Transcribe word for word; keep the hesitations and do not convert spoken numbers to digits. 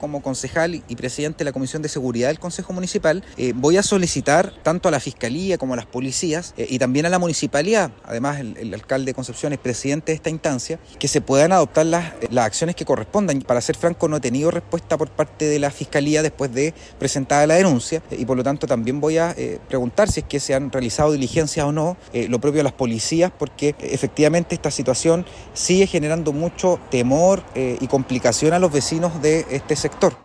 como concejal y presidente de la Comisión de Seguridad del Consejo Municipal, eh, voy a solicitar tanto a la Fiscalía como a las policías eh, y también a la municipalidad, además el, el alcalde de Concepción es presidente de esta instancia, que se puedan adoptar las, las acciones que correspondan. Para ser franco, no he tenido respuesta por parte de la Fiscalía después de presentada la denuncia eh, y por lo tanto también voy a eh, preguntar si es que se han realizado diligencias o no, eh, lo propio a las policías, porque eh, efectivamente esta situación sigue generando mucho temor eh, y complicación a los vecinos de este sector.